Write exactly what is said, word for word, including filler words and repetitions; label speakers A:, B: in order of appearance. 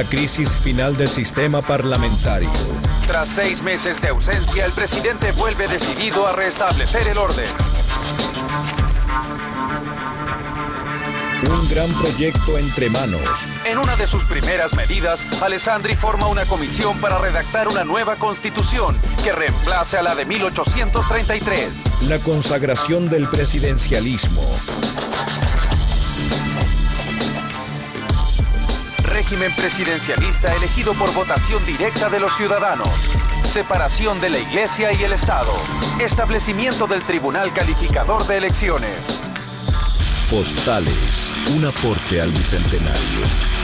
A: La crisis final del sistema parlamentario.
B: Tras seis meses de ausencia, el presidente vuelve decidido a restablecer el orden.
A: Un gran proyecto entre manos.
B: En una de sus primeras medidas, Alessandri forma una comisión para redactar una nueva constitución que reemplace a la de mil ochocientos treinta y tres.
A: La consagración del presidencialismo.
B: Régimen presidencialista elegido por votación directa de los ciudadanos. Separación de la Iglesia y el Estado. Establecimiento del Tribunal Calificador de Elecciones.
A: Postales, un aporte al Bicentenario.